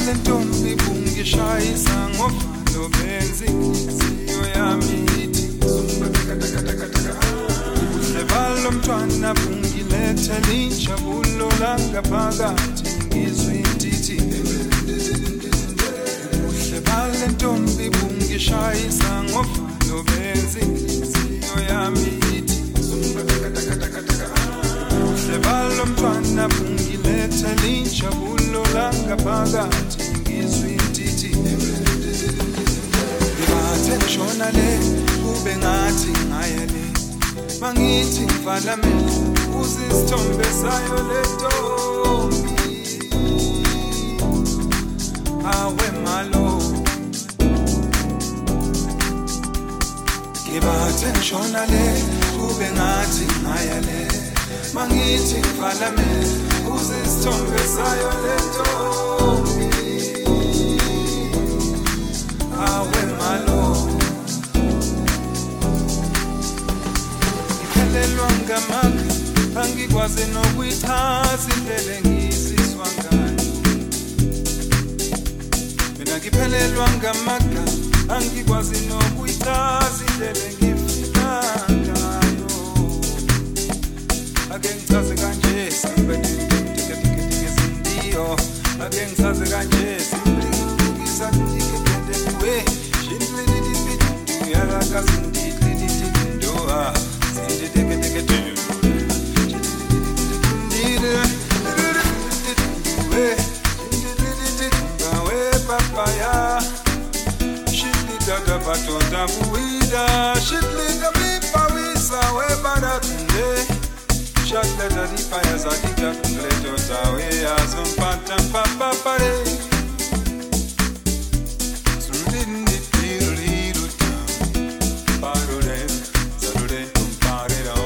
lentombi bungishayisa ngofalo benzi inhliziyo yami ithi ubuhle balo mntwana bungilethe linjabulo langaphakathi ngizwe indithi ubuhle balo lentombi bungishayisa ngofalo benzi inhliziyo yami ithi ubuhle balo mntwana bungilethe linjabulo langaphakathi ngizwe indithi ngibathe ngishona le kube ngathi ngaya le mangithi ngivala amehlo uzisithombe sayo le ntombi awe malo ngibathe ngishona le kube ngathi ngaya le mangithi ngivala amehlo uzisithombe sayo le ntombi awe malo ngiphelelwa ngamanga angikwazi nokuyichaza indlela engizizwa ngayo mina ngiphelelwa ngamanga angikwazi nokuyichaza indlela engifika ngayo ake ngichaze kanje sindiyo ake ngichaze kanje simlingisa ngikepende kuwe shindlididipidi yalaka sindidididindoa sindideketeke papaya shidlida batonda buida shidlida bipawisa we baratunde shadlida dipaya zadika kungleto tawe azompanta papapare surudindi tiruriru tam parure zarure kumparero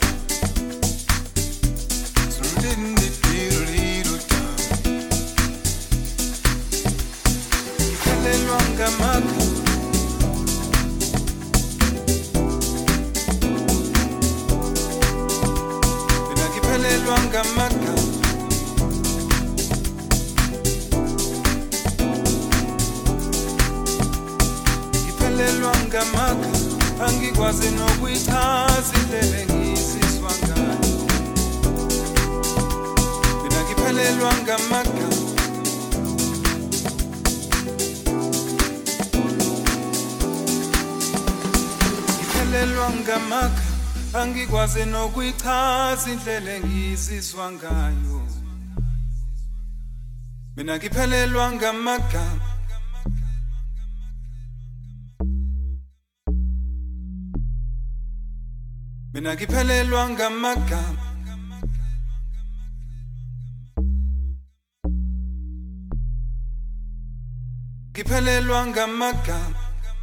surudindi tiruriru tam ikelelwa ngamaka ngiphelelwa ngamanga ngiphelelwa ngamanga angikwazi nokuyichaza indlela engizizwa ngayo mina ngiphelelwa ngamanga ngiphelelwa ngamanga angikwazi nokuyichaza indlela engizizwa ngayo mina ngiphelelwa ngamagama mina ngiphelelwa ngamagama ngiphelelwa ngamagama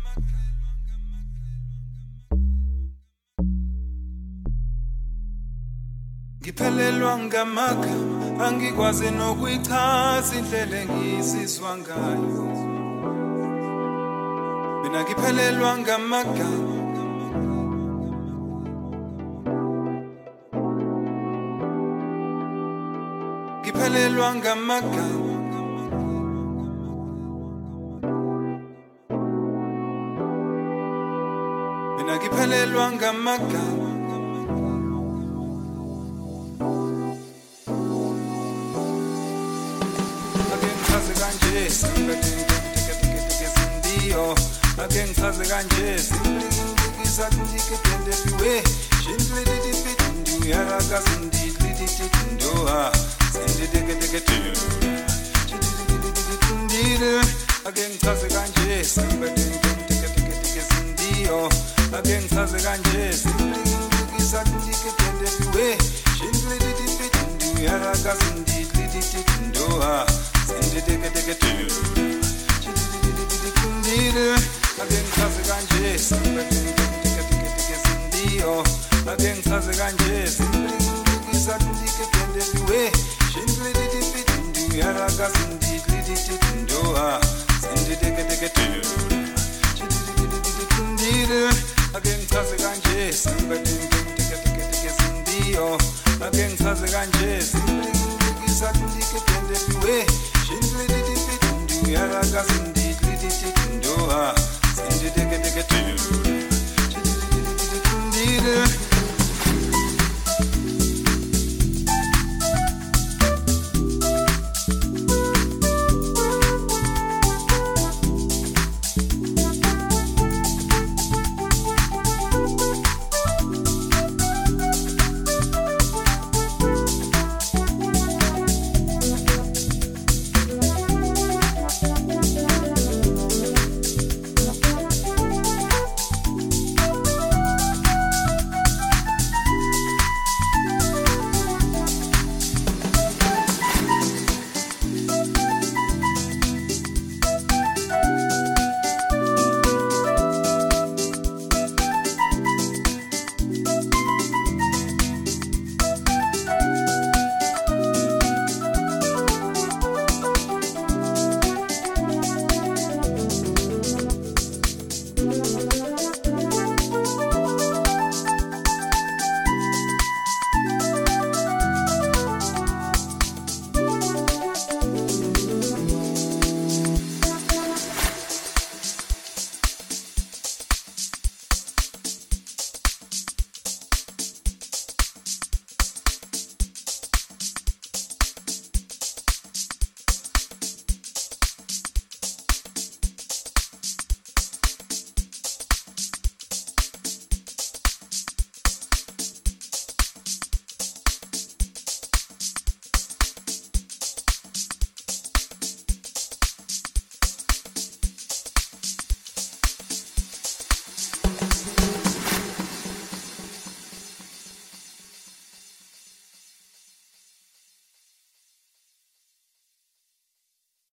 ngiphelelwa ngamagama angikwazi nokuyichaza indlela engizizwa ngayo mina ngiphelelwa ngamagama ngiphelelwa ngamagama mina ngiphelelwa ngamagama ake ngichaze kanje simlingisa ngikepende kuwe shindlididipidi yalaka sindidididindoa sindideketeke ake ngichaze kanje simlingisa sindiyo ake ngichaze kanje simlingisa ngikepende kuwe shindlididipidi yalaka sindidididindoa sindideketeke ake ngichaze kanje sindiyo ake ngichaze kanje simlingisa ngikepende kuwe shindlididipidi yalaka sindidididindoa sindideketeke ake ngichaze kanje sindiyo ake ngichaze kanje simlingisa ngikepende kuwe shindlididipidi yala ka sindi kliti chikundoha sindi teke teke tuyulu